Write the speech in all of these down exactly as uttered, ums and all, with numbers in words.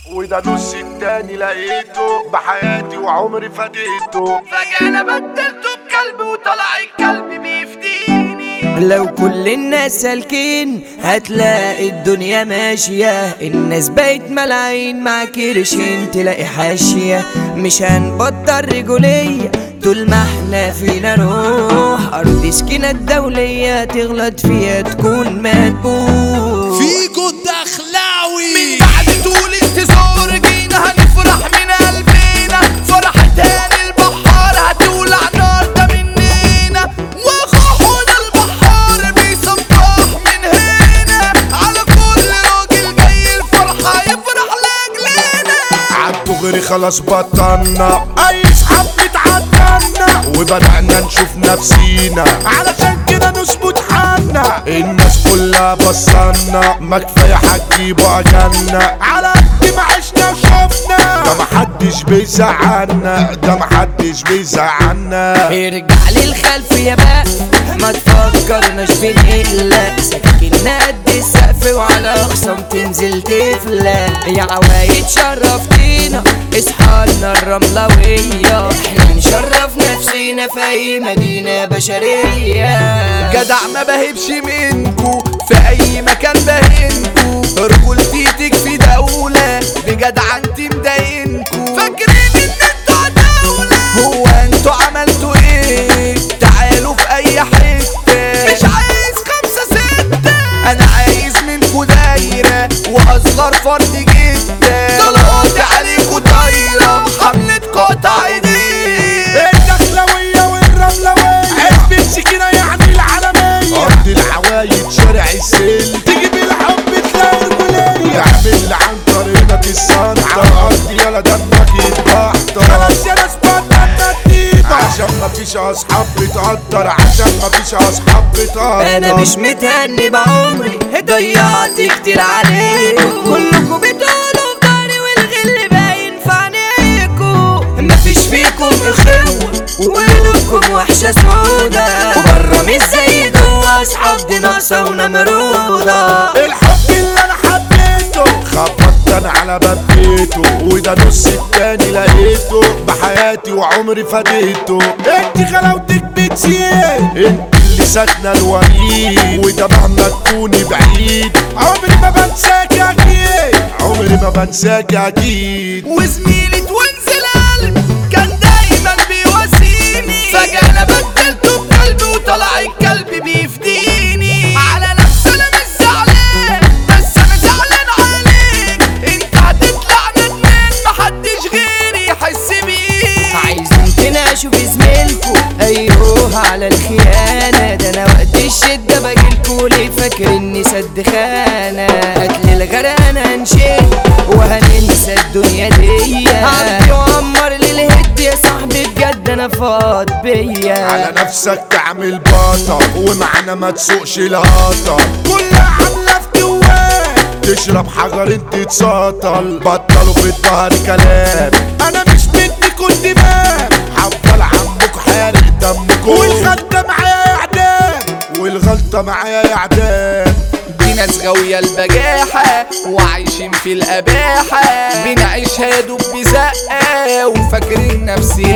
وده نص التاني لقيته بحياتي وعمري فديته. فجأة انا بدلته بكلب وطلع الكلب بيفديني. لو كل الناس سالكين هتلاقي الدنيا ماشية، الناس بقت ملايين مع كرشين تلاقي حاشية. مش هنبطل رجولية طول ما احنا فينا روح، أرض سكينة الدولية تغلط فيها تكون مدبوح. فيكو الدخلاوي من بعد طول انتظار جينا هنفرح من قلبنا، فرح تاني البحار هتولع نار ده مننا، وخوحنا البحار بيصبح من هنا، على كل راجل جاي الفرحة يفرح لاجلنا. عالدغري خلاص بطلنا اي اصحاب بتعدلنا، وبدأنا نشوف نفسينا علشان كده نثبت حالنا. الناس كلها بصلنا ما كفايه هتجيبوا اجلنا، على قد ما عشنا وشفنا ده محدش بيزعلنا، ده محدش بيزعلنا. ارجع للخلف يا بقى ما تفكرناش بنقلق، سكننا قد السقف وعلى اقسام تنزل تفلق. يا عوايد شرفتينا اصحالنا الرملوية، احنا نشرف نفسينا في اي مدينة بشرية. جدع ما بهبش منكو في اي مكان بهنكو، رجولتي تكفي دولة بجدع انتي مضايقنكو، فاكرين ان انتوا دولة؟ هو انتوا عملتوا ايه؟ تعالوا في اي حتة، مش عايز خمسة ستة، انا عايز منكو دايرة واصغر فرد جدا، طلقات عليكو طايرة حملة قطع ايدين. الدخلوية والرملوية عزبة سكينة يعني العالمية، أرض العوايد شارع السل تجيب الحب تلاقي رجولية، تعمل عن طريقك الصنعة على الأرض يلا دمك يتبحتر. خلاص يا ناس بطلنا الديبة عشان مفيش أصحاب بتقدر، عشان مفيش أصحاب بتقدر. انا مش متهني بعمري ضيعت كتير عليكم، كلكم بتقولوا في داري والغل باين في عينيكم، مفيش فيكم اخوة وقلوبكم وحشة سودة، وبره مش زي جوا اصحاب دي ناقصة ونمرودة. الحب اللي أنا حبيته خبطت أنا على باب بيته، وده نص التاني لقيته بحياتي وعمري فديته. انت غلاوتك بتزيد انت اللي ساكنة الوريد، وده مهما تكوني بعيد عمري ما بنساك اكيد، عمري ما بنساك اكيد. وزميلي توينزل قلب كان دايما بيواسيني، فجأة انا بدلته بقلبي وطلع الكلب بيفديني. على نفسي انا مش زعلان بس انا زعلان عليك، انت هتطلع ندمان محدش غيري يحس بيك. عايزين تناقشوا في زميلكوا ايوه على الخيانة، ده انا وقت الشدة باجيلكوا ليه فاكر اني سد خانة، قتل الغرقانة هنشيل وهننسى الدنيا دي، عبدي وعمر للهد يا صاحبي بجد انا فاض بيا. على نفسك تعمل باطة ومعنا ما تسوقش الهاطة، كلها عاملة في جواك تشرب حجر انت تسطل، بطلوا في الظهر كلام انا مش بدي كنت دماغ، هفضل عمك حارق دمكم، والغلطة معايا يا اعدام، والغلطة معايا يا اعدام. دي ناس غاوية البجاحة وعايشين في الأباحة، بنعيشها يا دوب بزقة وفاكرين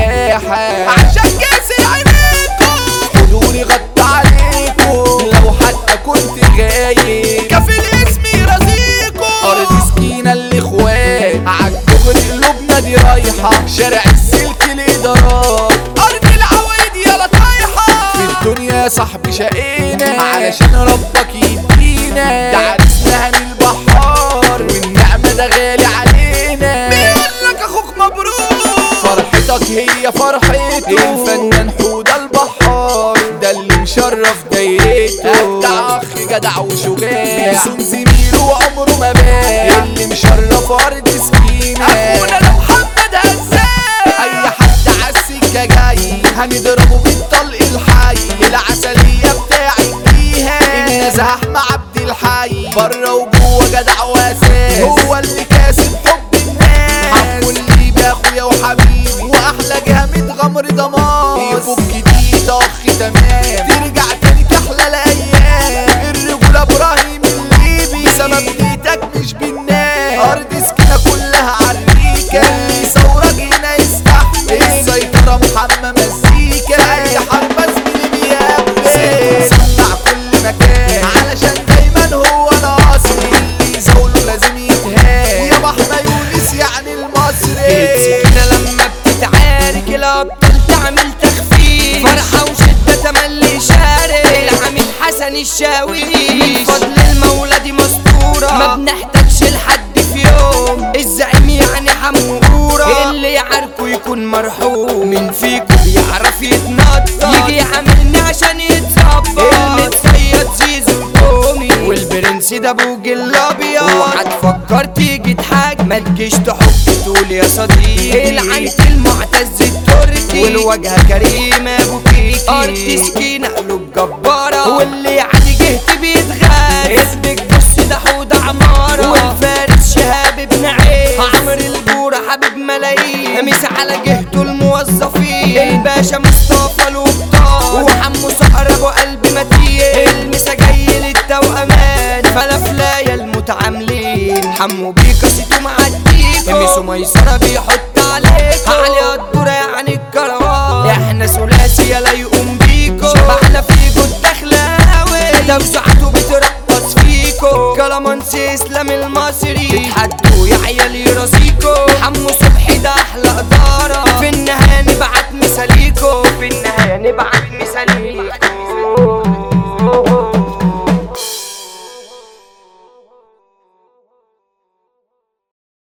سياحة، عشان كاسي عينيكم حضوري غطى عليكم، لو حتى كنت غايب كفيل اسمي رزيكم. أرض سكينة الإخوات عالدغري قلوبنا دي رايحة، شارع السلك الإدارات أرض العوايد يلا طايحة، في الدنيا يا صاحبي شقينا علشان ربك يدينا، ده عرسنا هني البحار والنعمة ده غالي علينا، بيقولك أخوك مبروك فرحتك هي فرحته، الفنان حوده البحار ده اللي مشرف دايرته، أجدع أخ جدع وشجاع بيسون زميله وعمره ما باع، اللي مشرف أرض سكينة أخونا ده محمد هزاع، أي حد عالسكة جاي هنضربه بالطلق الحي، العسلية بتاعت بيها النزاح مع عبد الحي، بره وجوه جدع واساس هو اللي كاسب حب الناس، حبه اللي باخويا وحبيبي واحلى جامد غمر ضمان، يفك جديد اخ تمام ترجع تاني تحلى الايام، الرجولة ابراهيم الليبي سبب نيتك مش بالناس، ارض سكينة فكرت تيجي تحاج ما تجيش تحب تقول يا صديقي. العنت المعتز التركي والواجهة كريمة ابو كيكي. ارض سكينة قلوب جبارة واللي عادي جهت بيتغاز. اسمك بص ده حوض عمارة والفارس شهاب ابن عيد. عمرو الجورة حبيب ملايين هميس على جهته الموظفين. الباشا مصطفى الوبطان وحمو صقر ابو قلب متين. المسا جاي للتوأمان فلافلايا المتعاملين. حمو بيكا سيتو معديكو هميسو ميسرة بيحط عليكو. علي الدورة يعني الكروان احنا ثلاثي لا يقوم بيكو. شبعنا فيكو الدخلاوي توزعته بترقص فيكو. كلامانسي اسلام المصري تحدوا يا عيال يراسيكو. حمو صبحي ده احلى ادارة في النهاية نبعت مثاليكو. في النهاية نبعت